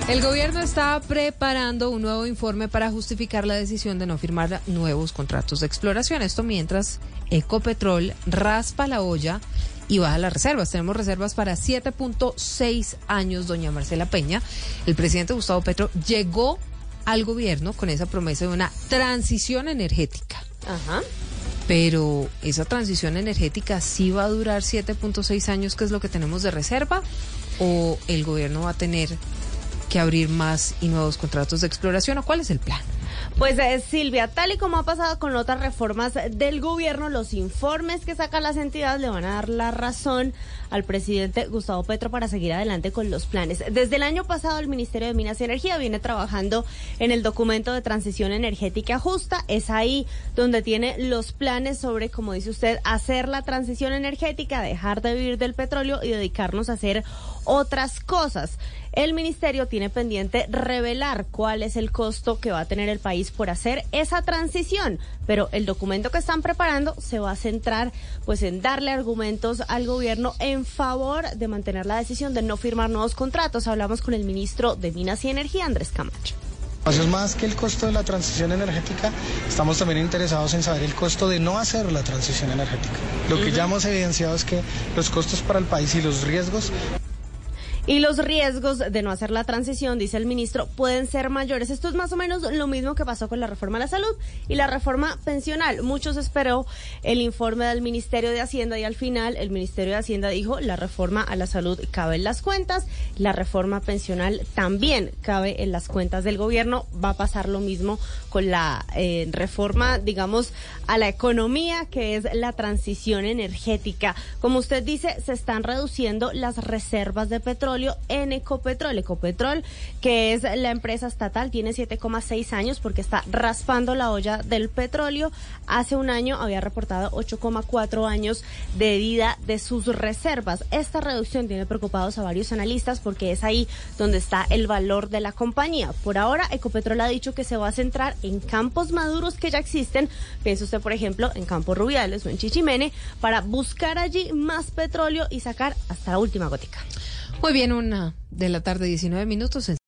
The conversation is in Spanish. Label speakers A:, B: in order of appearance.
A: El gobierno está preparando un nuevo informe para justificar la decisión de no firmar nuevos contratos de exploración. Esto mientras Ecopetrol raspa la olla y baja las reservas. Tenemos reservas para 7.6 años, doña Marcela Peña. El presidente Gustavo Petro llegó al gobierno con esa promesa de una transición energética.
B: Ajá.
A: Pero esa transición energética sí va a durar 7.6 años, que es lo que tenemos de reserva, o el gobierno va a tener que abrir más y nuevos contratos de exploración, ¿o cuál es el plan?
B: Pues Silvia, tal y como ha pasado con otras reformas del gobierno, los informes que sacan las entidades le van a dar la razón al presidente Gustavo Petro para seguir adelante con los planes. Desde el año pasado el Ministerio de Minas y Energía viene trabajando en el documento de transición energética justa. Es ahí donde tiene los planes sobre, como dice usted, hacer la transición energética, dejar de vivir del petróleo y dedicarnos a hacer otras cosas. El ministerio tiene pendiente revelar cuál es el costo que va a tener el país por hacer esa transición, pero el documento que están preparando se va a centrar pues en darle argumentos al gobierno en favor de mantener la decisión de no firmar nuevos contratos. Hablamos con el ministro de Minas y Energía, Andrés Camacho.
C: Es más que el costo de la transición energética, estamos también interesados en saber el costo de no hacer la transición energética. Lo que ya hemos evidenciado es que los costos para el país y los riesgos...
B: Y los riesgos de no hacer la transición, dice el ministro, pueden ser mayores. Esto es más o menos lo mismo que pasó con la reforma a la salud y la reforma pensional. Muchos esperó el informe del Ministerio de Hacienda y al final el Ministerio de Hacienda dijo la reforma a la salud cabe en las cuentas, la reforma pensional también cabe en las cuentas del gobierno. Va a pasar lo mismo con la reforma, digamos, a la economía, que es la transición energética. Como usted dice, se están reduciendo las reservas de petróleo en Ecopetrol. Ecopetrol, que es la empresa estatal, tiene 7,6 años porque está raspando la olla del petróleo. Hace un año había reportado 8,4 años de vida de sus reservas. Esta reducción tiene preocupados a varios analistas porque es ahí donde está el valor de la compañía. Por ahora, Ecopetrol ha dicho que se va a centrar en campos maduros que ya existen. Piensa usted, por ejemplo, en Campos Rubiales o en Chichimene, para buscar allí más petróleo y sacar hasta la última gotica.
A: Muy bien, 1:19 p.m.